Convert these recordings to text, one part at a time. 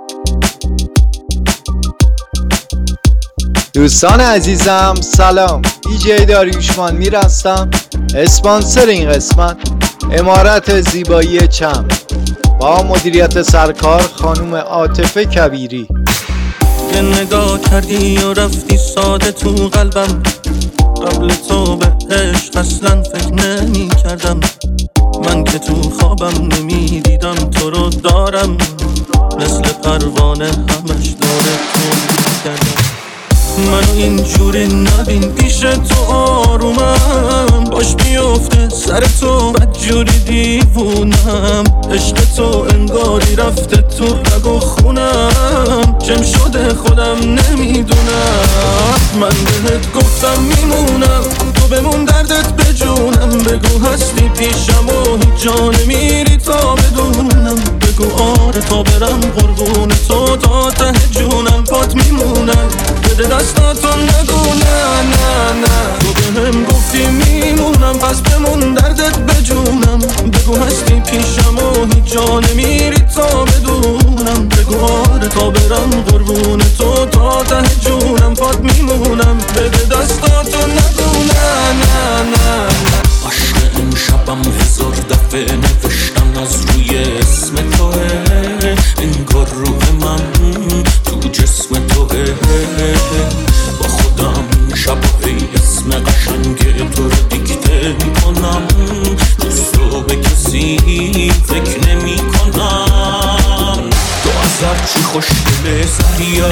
دوستان عزیزم سلام، دی‌جی داریوشمان میر هستم. اسپانسر این قسمت عمارت زیبایی چم با مدیریت سرکار خانم عاطفه کبیری. یه نگاه کردی و رفتی ساده تو قلبم، قبل تو به عشق اصلا فکر نمی کردم. من که تو خوابم نمی دیدم تو رو دارم، مثل پروانه همش داره تو کردم. منو اینجوری نبین پیش تو آرومم، باش بیفته سر تو بدجوری دیوونم. عشق تو انگاری رفته تو رگ و خونم، چم شده خودم نمیدونم. من بهت گفتم میمونم، تو بمون دردت بجونم. بگو هستی پیشم و هیچ جا نمیری تا بدونم. بگو آره تا برم قربون تو تا ته جونم پات میمونم. بده دستاتو نگو نه نه نه، تو بهم گفتی میمونم پس بمون دردت بجونم. بگو هستی پیشم و هیچ جا نمیری تا بدونم. بگو آره تا برم قربون تو تا ته جونم پات میمونم. بده دستاتو نگو نه نه نه نه. عشق این شبم هزار دفعه نوشتم از روی اسم توه، انگار روح من تو جسم توه. با خودم شبای اسم قشنگ تو رو دیکته میکنم، دوست رو به کسی فکر نمی کنم. تو از هرچی خوشگله زریا،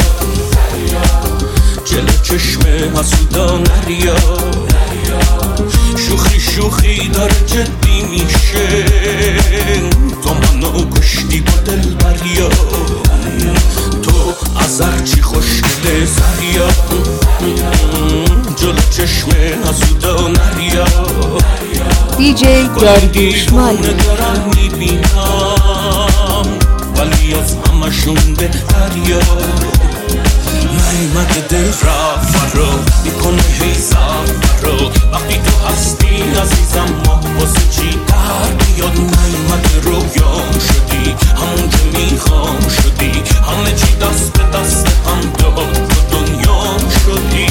جلو چشم حسودا نریا. شوخی شوخی داره جدی میشه، تو منو کشتی با دل بریا. تو از هرچی خوشگله زریا، جلو چشم حسودا نریا. دی‌جی داریوشمان دارم میبینم ولی از همشون بهتریا. نیمت دل رفت رو میکنه هی سفر رو، وقتی تو هستی عزیزم ما واسه چی در بیاد. نیمت رویام شدی همون که میخوام شدی، همه چی دست به دست هم داد تو دنیام شدی.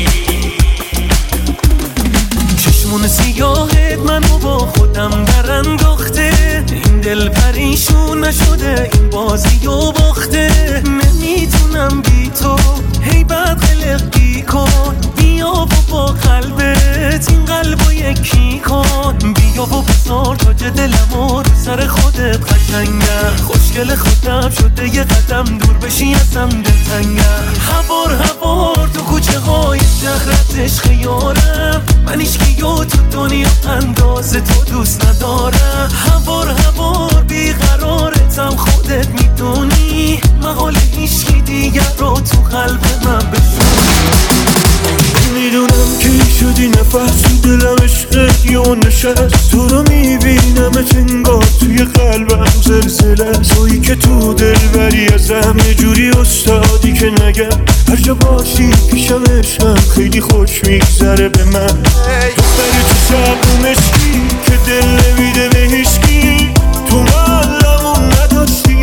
چشمون سیاهت منو با خودم در انداخته، این دل پریشون نشده این بازی و باخته. نمیتونم بی تو هی بد قلقی کن، بیا و با قلبت این قلبو یکی کن. بیا و بذار تاج دلمو رو سر خودت قشنگم، خوشگل خودم شده یه قدم دور بشی ازم دلتنگم. هوار تو کوچه های شهرت عشق یارم، من ایشکیو تو دنیا انداز تو دوست ندارم. هوار بیقرارتم خودت میدونی، محال هیچکی دیگر رو تو قلب من بشونی. میدونم کی شدی نفس تو دلم عشقت یا نشست. تو رو میبینم انگار توی قلبم زلزله، تویی که تو دل بری ازم یه جوری استادی که نگم. هر جا باشی پیشم عشقم خیلی خوش میگذره به من. دختری تو سرم عشقی که دل نمیده به هیچکی، تو معلمون نداشتی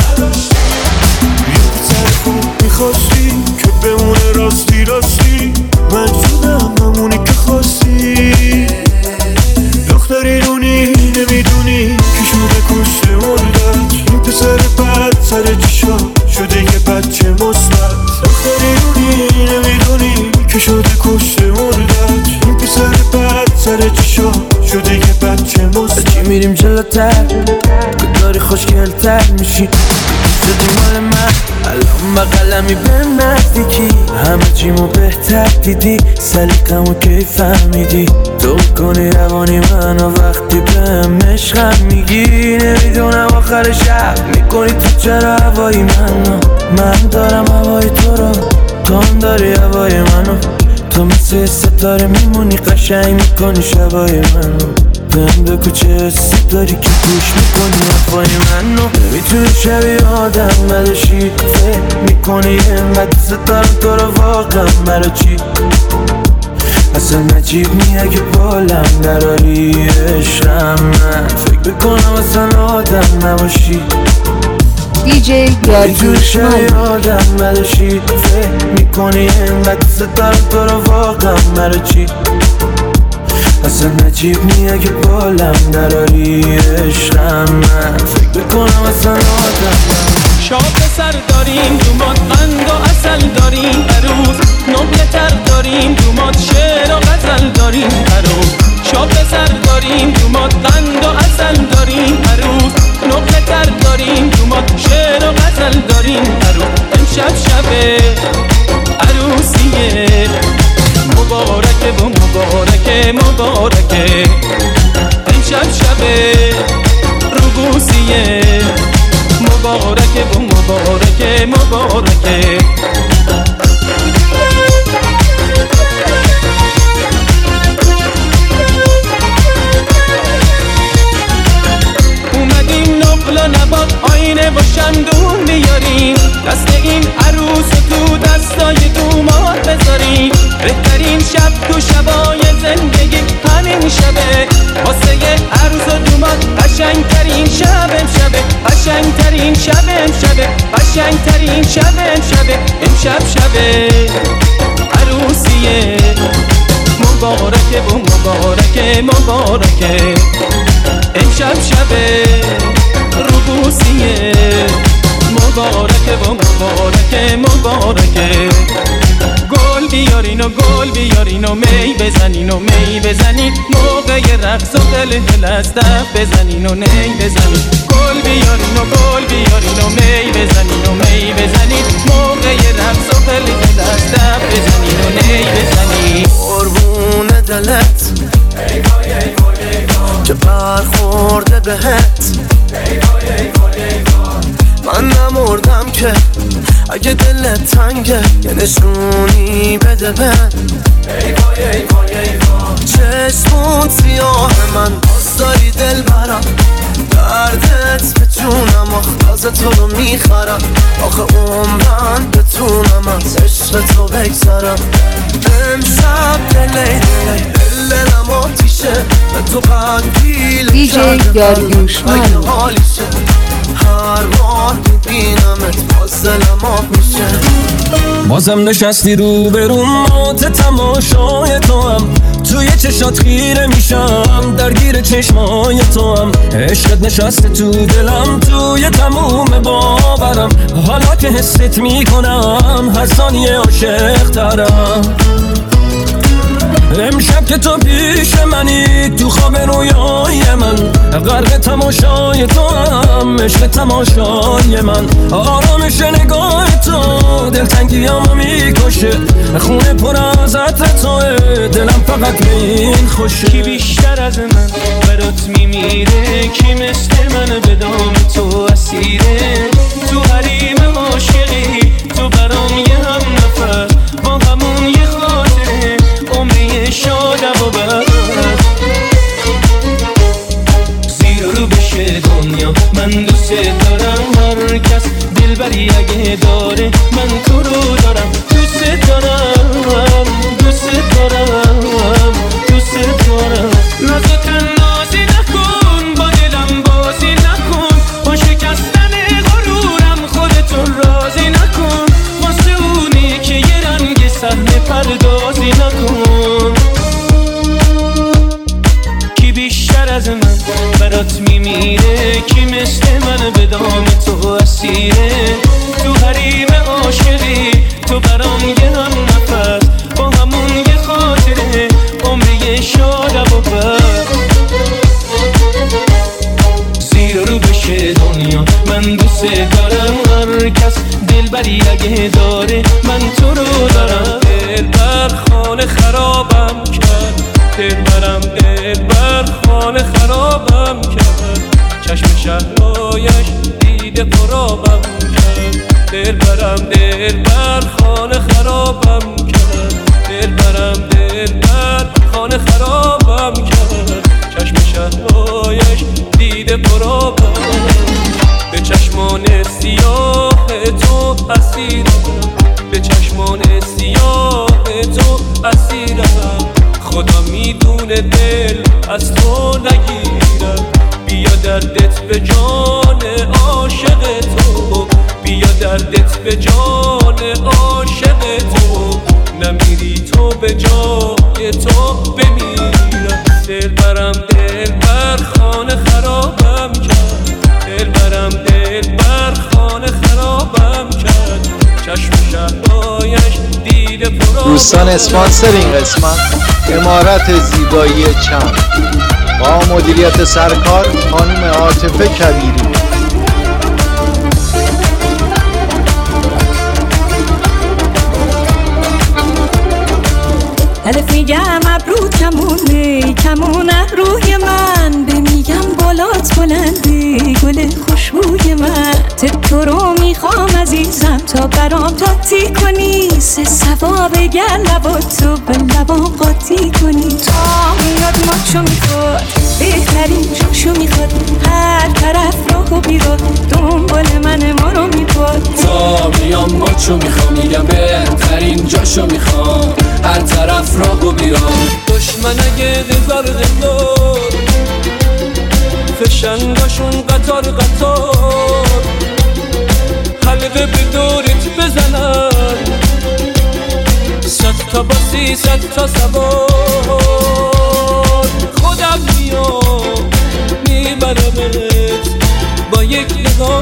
یه پسر خوب میخواستی که بمونه راستی راستی. من شدم همونی که خواستی. دختری دونی نمیدونی کی شده کشته مردد، این پسر بد سر چشا شده یه بچه مثبت. دختری دونی نمیدونی کی شده کشته مردد، این پسر بد سر چشا شده یه بچه مثبت. چی میریم جلوتر که داری خوشگلتر میشی، شدی مال من الان بقلمی به نزدیکی. همه چیمو بهتر دیدی، سلیقمو کی فهمیدی. تو کنی روانی منو وقتی بهم عشقم میگی. نمیدونم آخر شب میکنی تو چرا هوای منو، من دارم هوای تو رو، کام داری هوای منو. تو مثل ستاره میمونی قشنگ میکنی شبای منو. بهم بگو چه حسی داری که گوش میکنی حرفای منو. نمیتونی شبیه آدم نداشی، فکر میکنی اینقدر دوست دارم تو رو واقعا برا چی. اصلا نجیب نیه اگه بالم دراری عشقم. من فکر بکنم اصلا آدم نباشی. دیجی داریوش مالی. یادم نداشتی فکر میکنی اینقدر دوست دارم تو رو واقعا مرا چی اصلا نجیب نیه که بالم نراری عشقم من فکر بکنم اصلا آدم شاپ سر داریم دومات قند و اصل داریم عروس نقل تر داریم دومات شعر و غزل داریم عروس شاپ سر داریم دومات قند و اصل داریم عروس نقل تر داریم دومات شعر و غزل داریم عروس امشب شب عروسیه مبارکه و مبارکه مبارکه امشب شب روبوسیه مبارکه و مبارکه مبارکه اومدیم نقل و نبات آینه با شمدون بیاریم دست این عروس تو دستای دومات بذاریم بهترین شب تو شبای زندگی همین شبه واسه عروس و دومات قشنگترین شب امشبه قشنگترین شب امشبه قشنگترین شب امشبه امشب شبه عروسیه مبارکه و مبارکه مبارکه امشب شبه روبوسیه مبارکه و مبارکه مبارکه گل بیارین و گل بیارین و می بزنین و می بزنین موقع رقص و هل از دف بزنین و نی بزنین گل بیارین و گل بیارین و می بزنین و می بزنین موقع رقص و هل از دف بزنین و نی بزنین قربون دلت که برخورده بهت من نمردم که اگه دلت تنگه یه نشونی بده من چشمون سیاه من باز داری دل برم دردت به جونم آخه تو رو میخرم آخه عمرم بتونم از عشق تو بگذرم امشب دلی دلم آتیشه به تو قدیل دیجی داریوش مالی. هر بار میبینمت باز دلم آب میشه بازم نشستی رو بروم مات تماشای تو هم توی چشات خیره میشم درگیر چشمای تو هم عشقت نشسته تو دلم توی تموم باورم حالا که حست میکنم هر ثانیه عاشق ترم امشب که تو پیش منی تو خواب رویای من غرق تماشای تو هم عشق تماشای من آرامش نگاه تو دلتنگیامو میکشه خونه پر از عطر توه دلم فقط به این خوشه کی بیشتر از من برات میمیره کی مثل من به دام تو اسیره تو حریم عاشقی تو برام یه هم نفر با همون یه خاطره عمری شادم و برد زیر رو بشه دنیا من دوست دارم هر کس دلبری اگه داره من تو رو دارم دوست دارم دوست دارم دوست دارم نازت نازی نکن با دلم بازی نکن با شکستن غرورم خودتون راضی نکن واسه اونی که یه رنگ صحنه پردازی نکن کی بیشتر از من برات میمیره کی مثل من به دام تو اسیره تو حریم عاشقی تو برام یه هم نفس با همون یه خاطره عمری شادم و بد زیر رو بشه دنیا من دوست دارم هر کس دلبری اگه داره من تو رو دارم دلبر خانه خرابم کرد دلبر خانه خرابم کرد چشم شهرهایش دیده قرابم کرد دلبر خانه خرابم کرد دلبر خانه خرابم کرد چشم شهرهایش دیده قرابم به چشمان سیاه تو اسیرم به چشمان سیاه تو اسیرم خدا میدونه دل از تو نگیرم بیا دردت به جان عاشق تو دلت به جان عاشق تو نمیری تو به جای تو بمیرم دلبرم دلبر خانه خرابم کرد دلبرم دلبر خانه خرابم کرد چشم شهرهایش دیده پرآبم. دوستان اسپانسر این قسمت امارت زیبایی چم با مدیریت سرکار خانم عاطفه کبیری. الف میگم ابرو کمونه کمونه روی من بمیگم بالات بلنده گل خوشبوی من تو رو میخوام عزیزم تا برام تاتی کنی سه ثواب گر لبات تو به لبام قاطی کنی تا میاد ماچو میخواد بهترین جاشو میخواد هر طرف راهو بیراد دنبال من ما رو میباد تا میام ماچو میخوام میگم بهترین جاشو میخوام هر طرف راهو بیراد دشمن اگه دزار غندار فشنگاشون قطار قطار حلقه به دورت بزنن 100 تا با 300 تا سوار خودم میام میبرمت با یک نگاه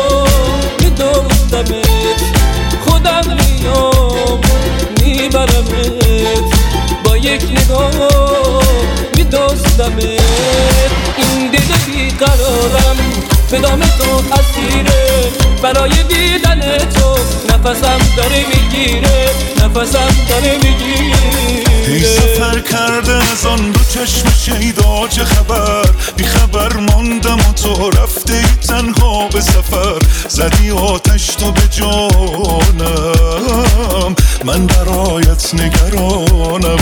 میدوزمت خودم میام میبرمت با یک نگاه میدوزمت این دل بیقرارم به دام تو اسیره برای دیدن تو نفسم داره میگیره نفسم داره میگیره ای سفر کرده از آن دو چشم شیدا چه خبر بی خبر ماندم و تو رفته ای تنها به سفر زدی آتش تو به جانم من برایت نگرانم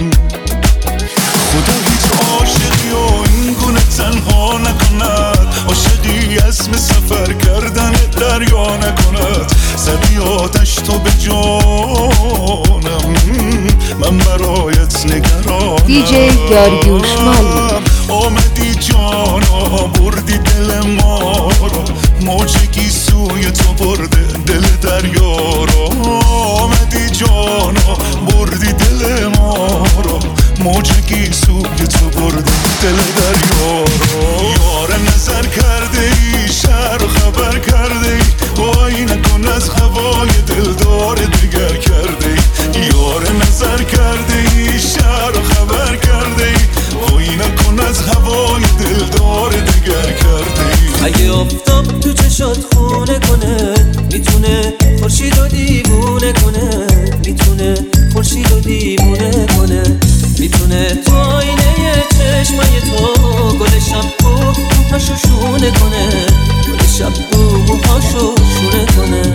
خدا هیچ عاشقی و این گونه تنها نکند عاشقی عزم سفر کردن دریا نکند زدی آتش تو به جانم من برایت نگرانم دیجی داریوش مالی آمدی جانا بردی دل ما رو موجگی سوی تو برده دل دریا رو آمدی جانا بردی دل ما رو موجگی سوی تو برده دل دریا رو یار نظر کرده ای شهر و خبر کرده ای وای نکن از هوای دلدار دیگر کرده ای یار نظر کرده ای شهر و خبر کرده ای وای نکن از هوای دلدار دیگر کرده ای اگه آفتاب تو چشات خونه کنه میتونه خورشید رو دیوونه کنه میتونه خورشید رو دیوونه کنه میتونه تو آینه چشمای تو گل شب موهاشو شونه کنه گل شب موهاشو شونه کنه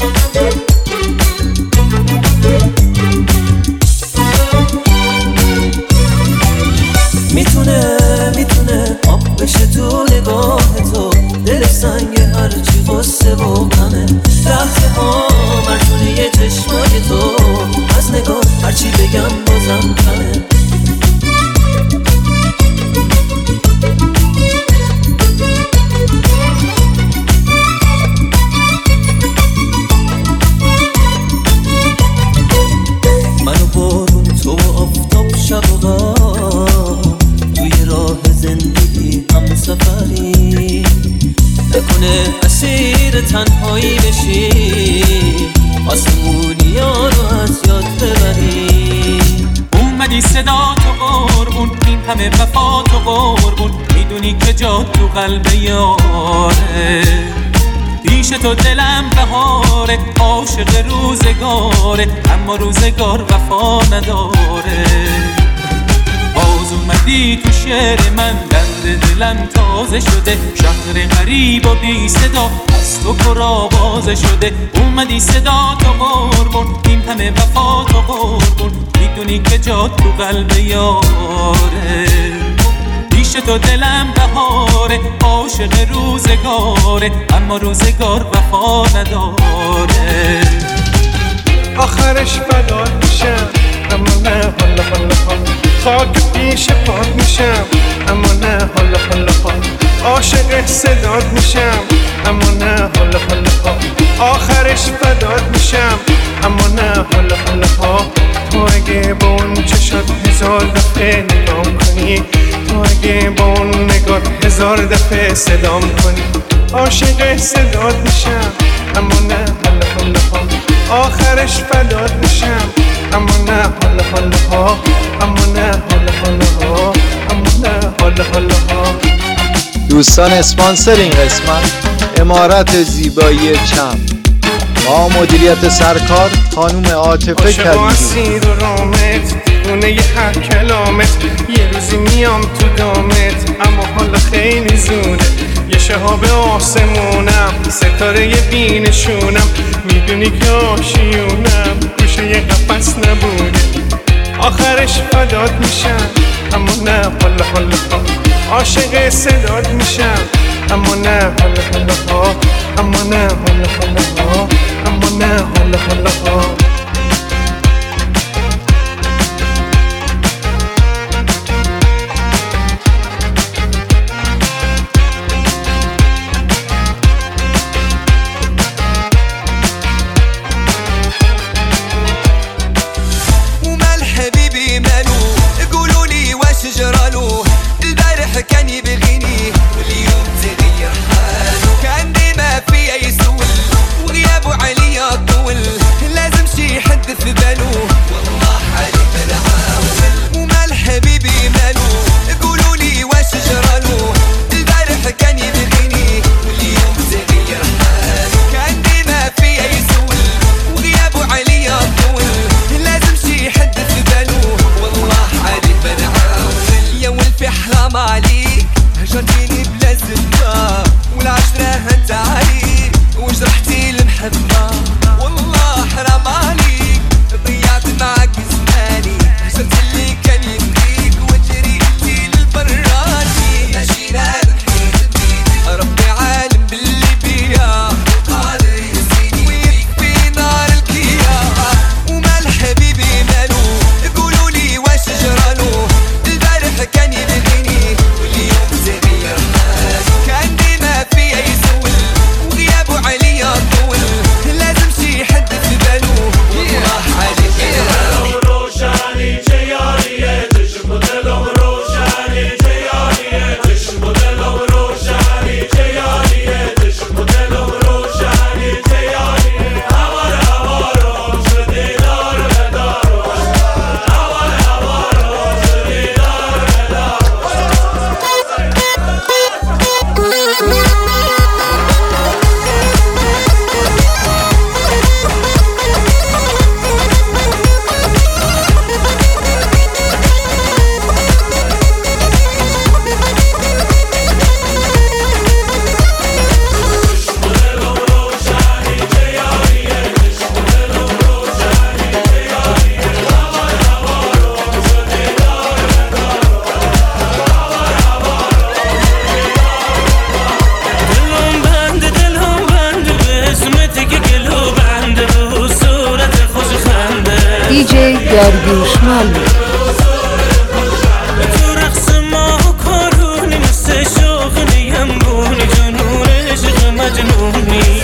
میتونه آب بشه تو نگاه تو دل سنگ هرچی غصه و غمه لحظه ها مرزونه چشمای تو از نگاه هرچی بگم بازم کمه منو بارون تو و آفتاب شب و غم توی راه زندگی هم سفری نکنه اسیر تنهایی بشی آسمونی ها رو از یاد ببری اومدی صدا تو قربون این همه وفا تو قربون میدونی که جا تو قلب یاره پیش تو دلم بهاره عاشق روزگاره اما روزگار وفا نداره باز اومدی تو شعر من درد دلم تازه شده شهر غریب و بی صدا از تو پر آوازه شده اومدی صدا تو قربون این همه وفا تو قربون میدونی که جا تو قلب یاره پیش تو دلم بهاره عاشق روزگاره اما روزگار وفا نداره آخرش فدات میشم اما نه حالا خاک پیش پات میشم اما نه حالا عاشق صدات میشم اما نه حالا آخرش فدات میشم اما نه حالا ها. تو اگه با اون چشات 1000 دفعه نگام کنی، تو اگه با اون نگاه 1000 دفعه صدام کنی، عاشق صدات میشم اما نه حالا ها. آخرش فدات میشم اما نه حالا ها، اما نه حالا ها، اما نه حالا ها. دوستان اسپانسر این قسمت امارت زیبایی چم با مدیریت سرکار خانم عاطفه کبیری. عاشق اسیر و رامت دیوونه هر کلامت، یه روزی میام تو دامت اما حالا خیلی زوده. یه شهاب آسمونم ستاره بینشونم، میدونی که آشیونم گوشه یه قفص نبوده. آخرش فدات میشم اما نه حالا ها. عاشق صدات میشم اما نه حالا ها، اما نه حالا ها، اما نه حالا ها. كان يبغيني واليوم تغير حاله، كان ديما فيا يسول وغيابه عليا طول، لازم شي حد في باله والله حالي بنعاول. ومال حبيبي ماله قولولي واش جرالو، البارح كان يبغيني واليوم تغير حاله، كان ديما فيا يسول وغيابه عليا طول، لازم شي حد في باله والله حالي بنعاول. يا ولفي حرام عليك هجرتيني بلا زبة، والعشرة هنت عليك وجرحتي المحبة، والله حرام عليك ضيعت معاك زماني، هجرت اللي كان يمليك وجريتي للبراني. ماشي نادم حيت بيدي ربي عالم باللي بيا قادر يزيني ويكفي نار الكيا. ومال حبيبي مالو قولولي واش جرالو، البارح كان يبغيني واليوم تغير حاله، كان ديما فيا يسول وغيابه عليا طول، لازم شي حد في باله والله حالي روشنی چه یاریه چشم و دلم روشنی چه یاریه چشم و دلم روشنی چه یاریه چشم و دلم روشنی چه یاریه. هوار هوارو شدی دار بدارو، هوار هوارو شدی دار دیجی داریوش مالی. تو رقص ما کارونی مثل شوخی همبونی، جنون عشق مجنونی،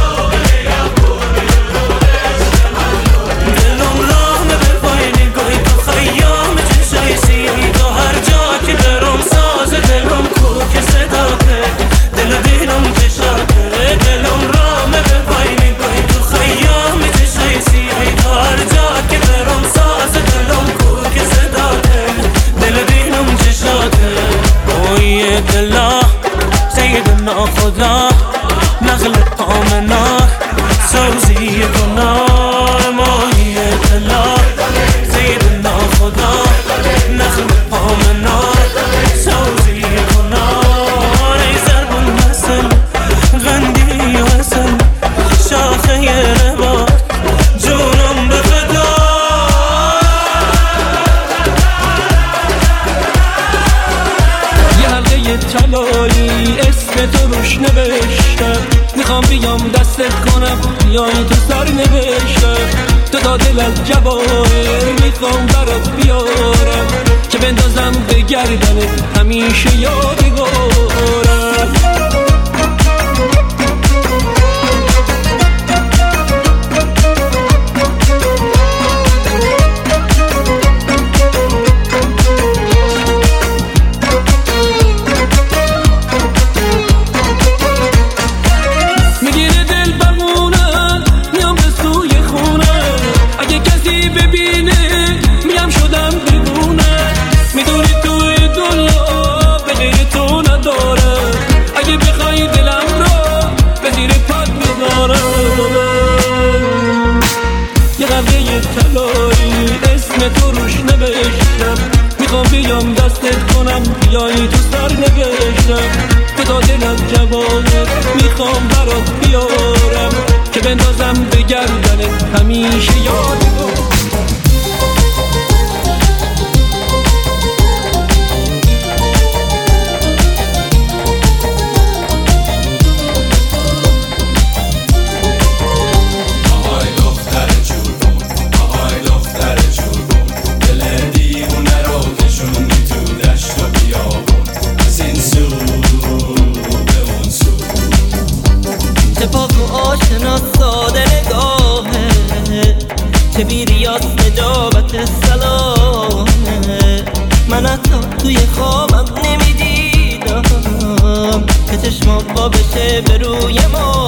دلم رامه به پای نگاهی تو خیام چشای سیری، تو هر جا که درم ساز دلم کوک صداته، دل دینم چشاته، دلم رامه به پای نگاهی تو خیام چشای سیری، تو هر جا که درم ساز دلم کوک صداته، دل دینم چشاته. اوی دلا سیدنا خدا نغل آمنا سوزی کنار، موی دلا سیدنا خدا نغل آمنا سوزی کنار. ای زربون مثل غندی وصل شاخه نبات جونم به فدا. یه حلقه طلایی اسم تو روش نوشتم، میخوام بیام دستت کنم بیای تو سر نوشتم، تو تا دل از جواهر میخوام برات بیارم که بندازم به گردنت همیشه یادگارم. بیایی تو سر نوشتم که تا دلم جوانه میخوام برات بیارم که بندازم به گردنت همیشه یادم. که بیریاس نجابت سلامه من حتی توی خوابم نمیدیدم که چشمام با بشه به روی ما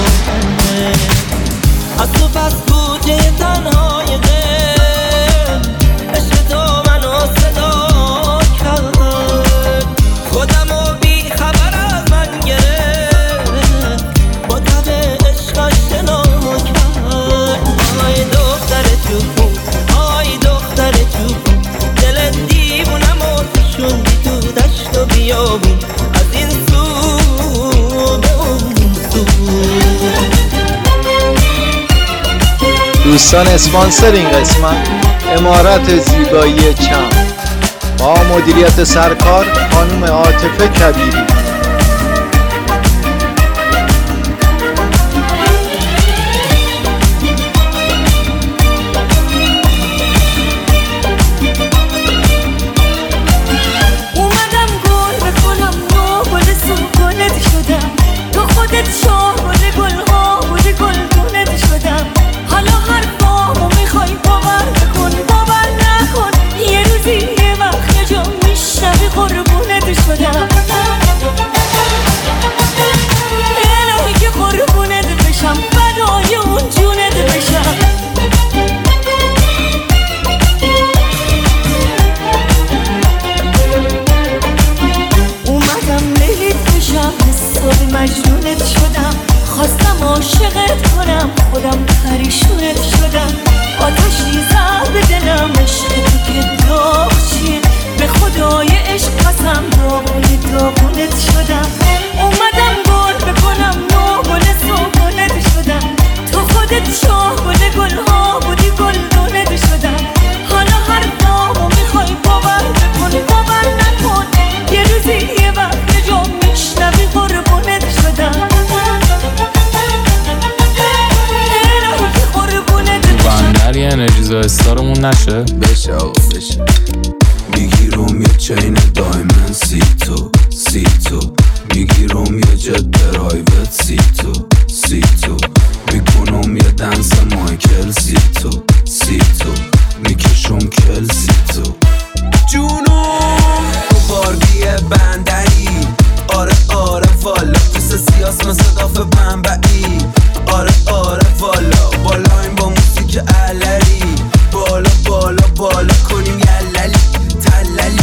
از تو پس کوچه تنهای غیر عشق تو منو صدا کرد خودم و بی خبر از من گرفت با تب عشقش شنا کرد. آی دختر چوبون آی دختر چوبون دل دیوونم و شوندی تو دشت و بیابون از این سو به اون سو. دوستان اسپانسر این قسمت امارت زیبایی چم با مدیریت سرکار خانم عاطفه کبیری. مجنونت شدم خواستم عاشقت کنم خودم پریشونت شدم آتشی زد به دلم عشق تو که داغ چیه به خدای عشق قسم داغونت شدم اومدم گل بکنم نوگل سوگلت شدم تو خودت شاه گل گلها بودی گلدونت شدم حالا هر دامو میخوای باور بکن باور نکن یه روزی یه وقت یه جا میشنوی قربونت شدم بندر یه انرژیزا استارمون نشه بشه آقا بشه میگیرم یه چین دایمن سی تو میگیرم یه جت پرایوت سی تو میکنم یه دنس مایکل سی تو میکشم کل سی تو جونم تو بارگی بندری آره والا پس سیاس مصداف بنبعی آره والا بالایم با موسیک علری بالا کنیم یللی تللی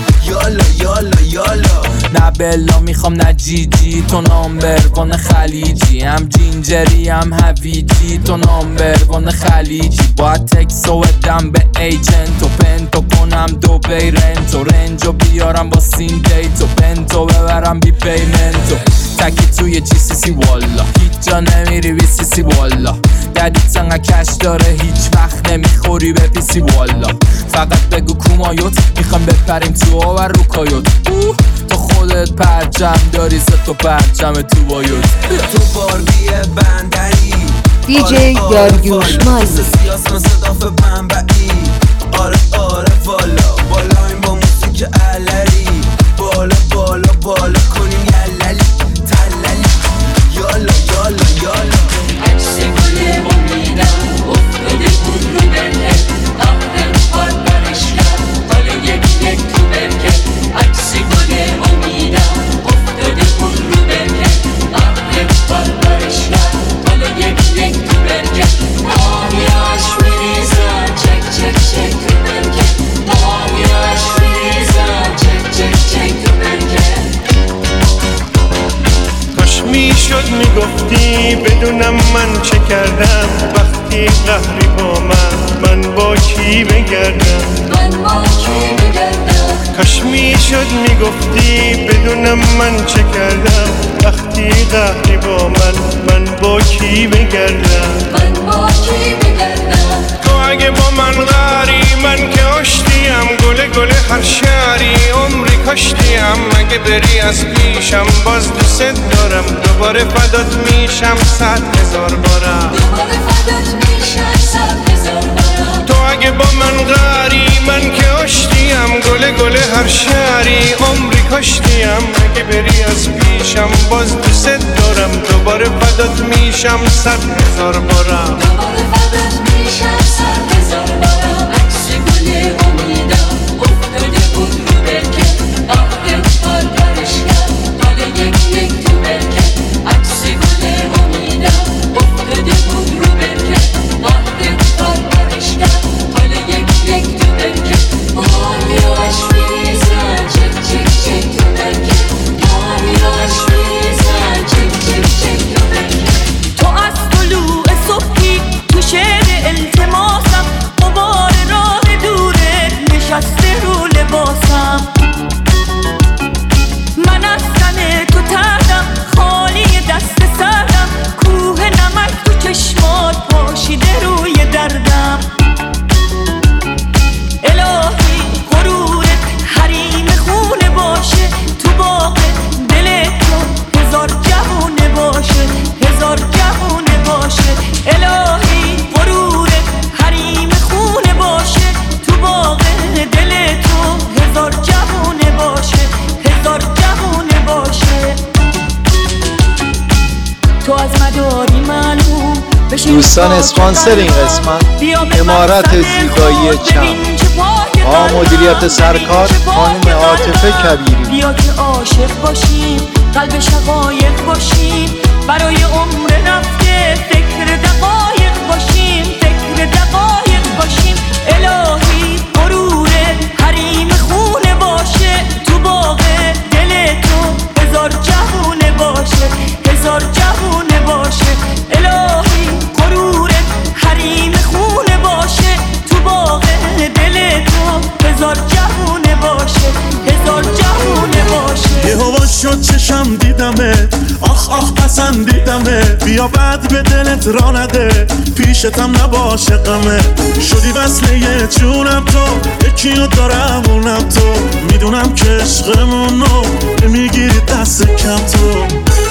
یالا نه بلا میخوام نه جیجی تو نامبروان خلیجی هم جینجری هم هویجی تو نامبروان خلیجی باید تکسو بدم به ایجنتو پنتو کنم دو بیرنتو رنجو بیارم با سین دیتو پنتو ببرم بی پیمنتو تکی توی جی سی سی والا هیچ جا نمیری بی سی سی والا ددیت انقا کش داره هیچ وقت نمیخوری به پی سی والا فقط بگو کومایوت میخوام بپریم تو و روکایوت تو خودت پرچم داری ست و پرچم تو بایوت تو بارگی بندری دیجی داریوش مالی سیاس مصداف بنبعی آره والا بالایم با موسیک علری بالا کنیم یللی تللی یالا عکس گل امیدم افتاده بود رو برکت آخر پرپرش کرد حالا یک تو برکت عکس گل امیدم افتاده بود رو برکت آخر پرپرش کرد حالا یک تو برکت آبیاش بریزم چک تو برکت آبیاش بریزم چک تو برکت کاش میشد میگفتی بدونم من چه کردم وقتی قهری با من با کی بگردم کاش میشد میگفتی بدونم من چه کردم وقتی قهری با من با کی بگردم تو اگه با من قهری من که آشتیم گل هر شهری عمری کاشتیم اگه بری از پیشم باز دوست دارم دوباره فدات میشم 100,000 بارم تو اگه با من قهری من که آشتیم گل هر شهری عمری کاشتیم اگه بری از پیشم باز دوست دارم دوباره فدات میشم 100,000 بارم عکس گل امیدم افتاده بود رو برکه آخه پرورش کرد حال یک تو برکه عکس گل امیدم افتاده بود رو برکه آخه پرورش کرد حال یک تو برکه ماریاش میزن چک تو برکه ماریاش میزن چک تو برکه تو از طلوع صبحی تو شعر التماسم غبار راه دوره نشسته رو لباسم من از تن تو تردم خالی دست سردم کوه نمک تو چشمات پاشیده روی دردم الهی غرورت حریم خونه باشه تو باغ دل تو هزار جوونه باشه هزار جوونه باشه الهی غرورت حریم خونه باشه تو باغ دل تو هزار جوونه باشه هزار جوونه باشه تو از مداری معلوم دوستان اسپانسر این قسمت امارت زیبایی چم با مدیریت سرکار خانم عاطفه کبیری. بیا که عاشق باشیم قلب شقایق باشیم برای عمر رفته فکر دقایق باشیم فکر دقایق باشیم الهی غرورت حریم خونه باشه تو باغ دل تو هزار جوونه باشه هزار جوونه باشه الهی غرورت حریم خونه باشه تو باغ دل تو هزار جوونه باشه هزار جوونه باشه یه هوا شد چشم دیدمه آخ پسندیدمه بیا بعد به دلت را نده پیشتم نباشه غمه شدی وصله یه جونم تو یکیو دارم اونم تو میدونم که عشقمونو میگیری دست کم تو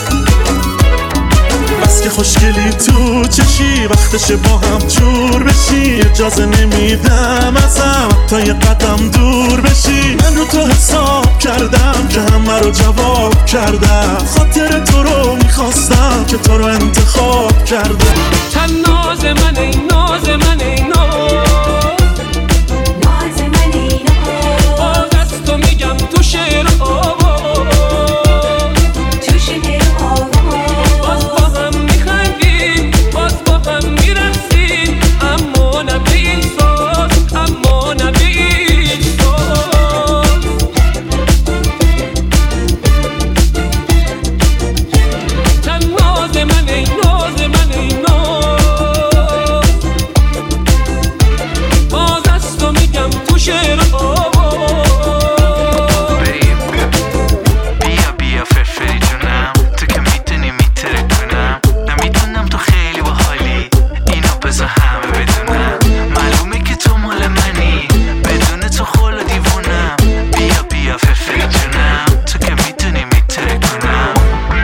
بس که خوشگلی تو چشی وقتشه با هم جور بشی اجازه نمیدم ازم تا یه قدم دور بشی من رو تو حساب کردم که همه رو جواب کردم خاطر تو رو میخواستم که تو رو انتخاب کردم چند ناز من ای ناز من ای ناز من ای ناز باز از تو میگم تو شعر آواز تو شعر آواز باز با هم میخندیم باز با هم میرسیم اما نه به این ساز اما نه به این ساز چند ناز من ای ناز من ای ناز باز از تو میگم تو شعر آواز بیا بیا فرفری جونم تو که میتونی میتره کنم نمیدونم تو خیلی باحالی اینو بذار همه بدونم معلومه که تو مال منی بدون تو خول و دیوونم بیا بیا فرفری جونم تو که میتونی میتره کنم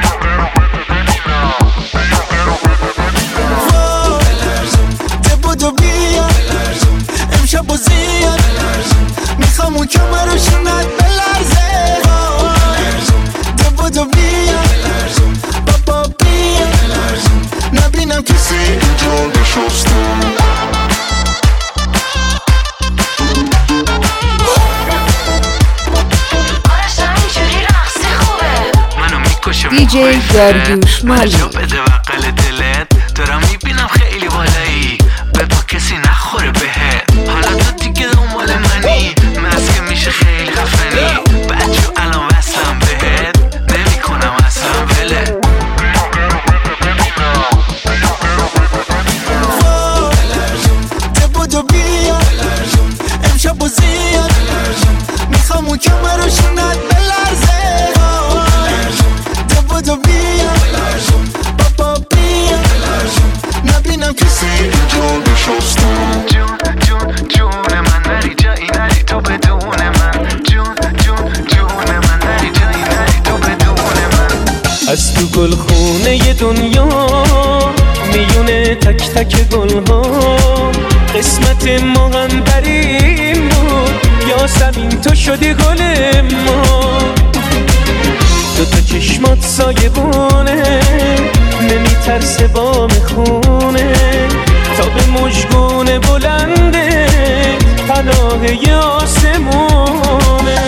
بودو بیا امشب بازیاد میخوام اون کمر رو شونت بلرزه بودو بیا بابا بیا نبینم کسی اینجا نشسته دیجی داریوش مالی بده وقل دلت دارم میبینم خیلی بالایی به پا کسی نخوره بهت حالا تو دیگه دنبال منی مسکه میشه خیلی خفنی بچه الان وصلم بهت نمیکنم اصلا ولت بودو بیا امشب بازیاد میخوام اون شستم جون جون جون من نری جایی نری تو بدون من جون جون جون من نری جایی نری تو بدون من از تو گلخونه دنیا میونه تک تک گلها قسمت ما هم بریم بود یاسمین تو شدی گل ما دوتا چشمات سایبونه نمیترسه با مخونه تا به مژگون بلنده پناه آسمونه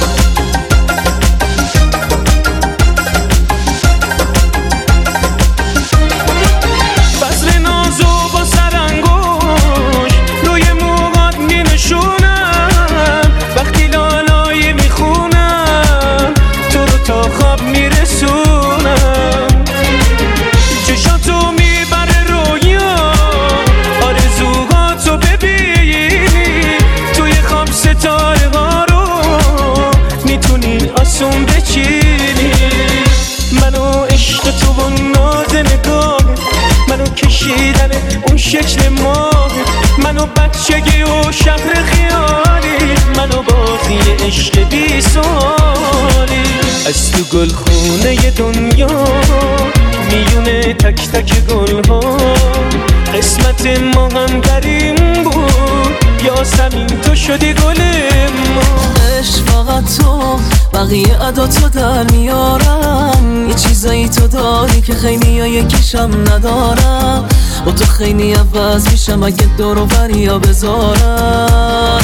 اون شکل ماه منو بچگی و شهر خیالی منو بازی عشق بی سوالی از تو گلخونه دنیا میونه تک تک گلها قسمت ما هم دریم بود یاسمین تو شدی گل ما عشق فقط تو بقیه ادا تو در میارم یه چیزایی تو داری که خیلی ها یکیشم ندارم با تو خیلی عوض میشم اگه دور و بریا بذارم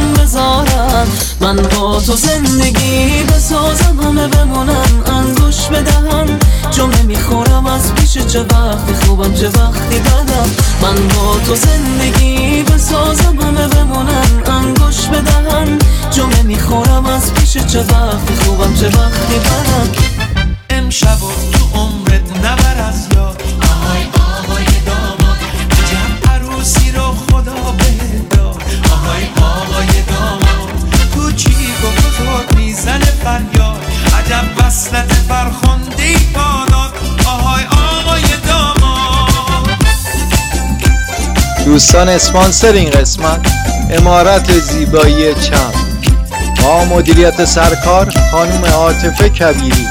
من با تو زندگی بسازم همه بمونن انگوش بدهم جمعه میخورم از پیش چه وقتی خوبم چه وقتی بدم من با تو زندگی بسازم همه بمونن انگوش بدهم جمعه میخورم از پیش چه وقتی خوبم چه وقتی بدم امشب و تو عمرت نبر از یاد آهای آهای داماد عجب عروسی رو خدا بهت داد آهای آهای داماد کوچیک و بزرگ میزنه فریاد عجب وصلت فرخنده ای پاداد آهای آهای داماد دوستان اسپانسر این قسمت امارت زیبایی چم با مدیریت سرکار خانم عاطفه کبیری.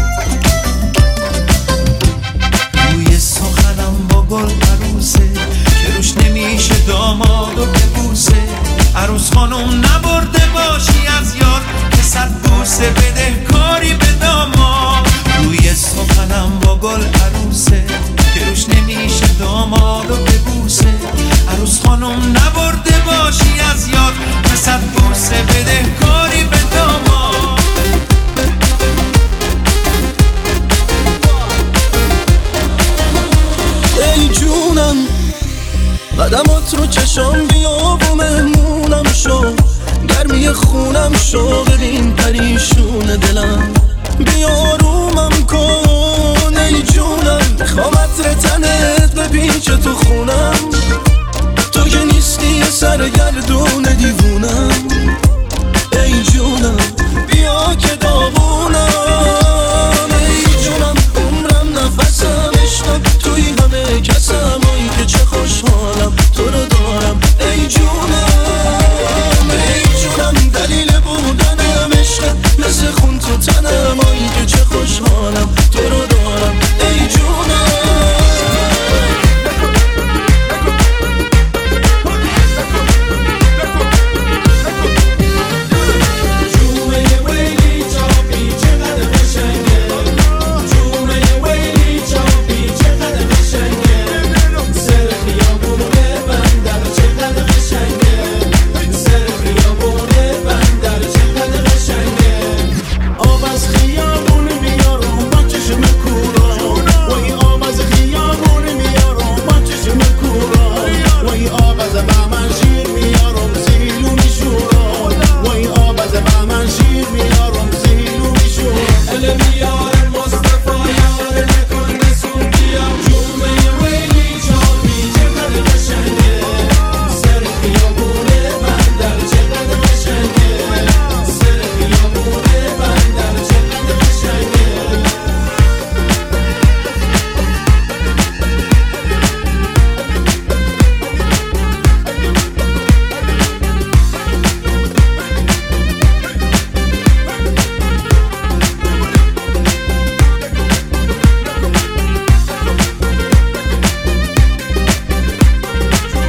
روی سخنم با گل عروسه که روش نمیشه دامادو ببوسه عروس خانم نبرده باشی از یاد که صد بوسه بده کاری به داماد روی سخنم با گل عروسه که روش نمیشه دامادو ببوسه عروس خانم نبرده باشی از یاد که صد بوسه بده کاری به داماد ای جونم قدمات رو چشم بیا و مهمونم شو گرمی خونم شو ببین پریشون دلم بیا رومم کن ای جونم میخوام عطر تنت بپیچه تو خونم تو که نیستی یه سرگردون دیوونم ای جونم بیا که داغونم ای جونم عمرم نفسم عشقم توی همه کسم ای که چه خوشحالم تو رو دارم ای جونم دلیل بودنم عشقم مثل خون تو تنم ای که چه خوشحالم تو رو دارم ای جونم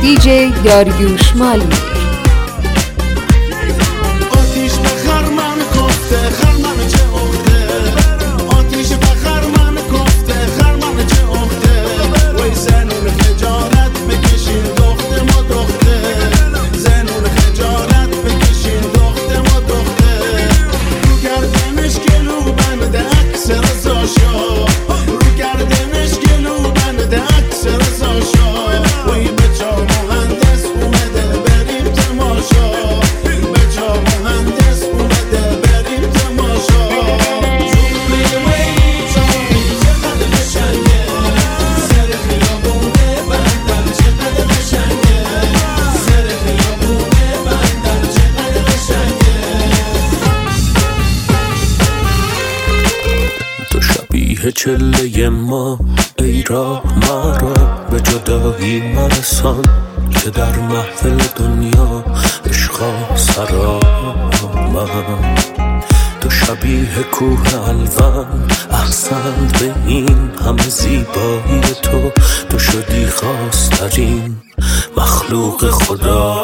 دیجی داریوش مالی. آتیش بخر من گفته خرمن چه اخته، آتیش بخر من گفته خرمن چه اخته، وی زنون خجالت بکشین دخته ما دخته، زنون خجالت بکشین دخته ما دخته، رو گردنش گلو بنده عکس رزاشا، رو گردنش گلو بنده عکس رزاشا، وی به جا مهندس اومده بریم تماشا، به جا مهندس اومده بریم تماشا، زوبی وی زوبی چقدر قشنگه، سر خیابونه بندر چقدر قشنگه، سر خیابونه بندر چقدر قشنگه. تو شبیه چله ما ای راه مرا به جدایی مرسان، که در محفل دنیا عشقا سرا من. تو شبیه کوه الوان احسنت به این همه زیبایی تو، تو شدی خواسترین مخلوق خدا.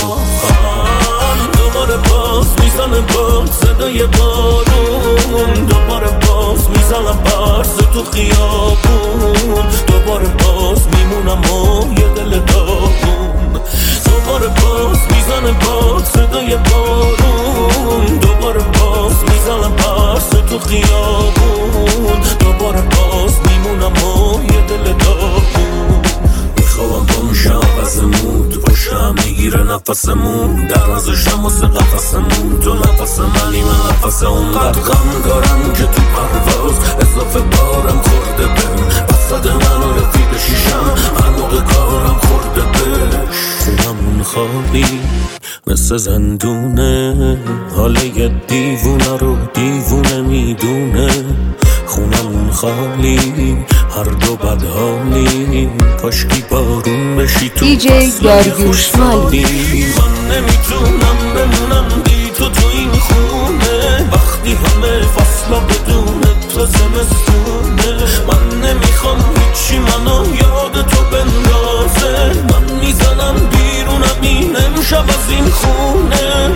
دوباره باز میزنه باد صدای بارون، دوباره باز میزنم برس تو خیابون، دوباره باز میمونم و یه دل داغون، دوباره باز میزنه باد صدای بارون، دوباره باز میزنم برس تو خیابون، دوباره باز میمونم و یه دل داغون. میخوام بمشم عوض مود، پشتم میگیره نفسمون، در نزشم واسه قفسمون، تو نفس منی من نفس اون. قد غم دارم که تو پرواز اضافه بارم خورده بهم، وسط من و رفیق شیشم هر موقع کارم خورده بهش. خونمون خالی مثل زندونه، حاله یه دیوونه رو دیوونه میدونه. خونمون خالی هر دو بدحالی، کاشکی بارون بشی تو دیجی داریوش مالی. من نمیتونم بمونم بی تو این خونه، وقتی همه فصلا بدون تو زمستونه. من نمیخوام هیچی منو یاد تو بندازه، من میزنم بیرونم این امشب از این خونه.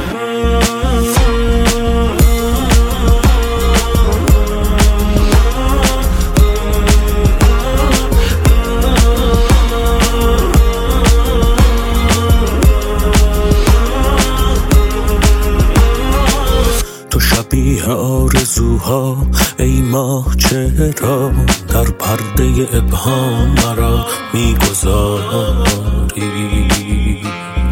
شبیه آرزوها ای ماه چرا در پرده ابهام مرا میگذاری.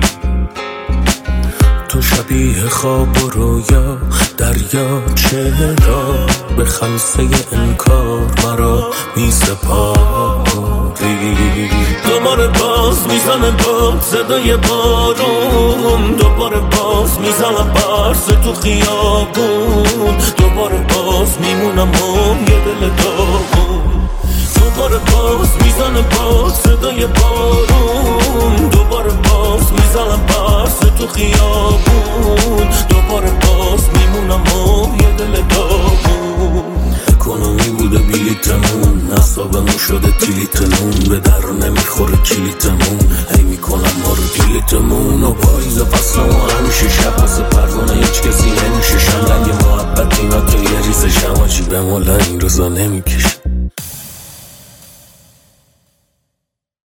تو شبیه خواب و رویا دریا چرا به خلسه انکار مرا میسپاری. دوباره باز میزنه باد صدای بارون، دوباره باز میزنم برس تو خیابون، دوباره باز میمونم و یه دل داغون، دوباره باز میزنه باد صدای بارون، دوباره باز میزنم برس تو خیابون، دوباره باز میمونم و یه دل داغون. اکونومی بوده بلیتمون، اصابمون شده تیلیتمون، به در نمیخوره کلیتمون، هی میکنم ما رو دیلیتمون. و پاییز فصلمون همیشه شب واسه پروانه هیچ کسی نمیشه، شنگ محبت اینا که یه ریز شماچی به مولا این روزا نمیکشه.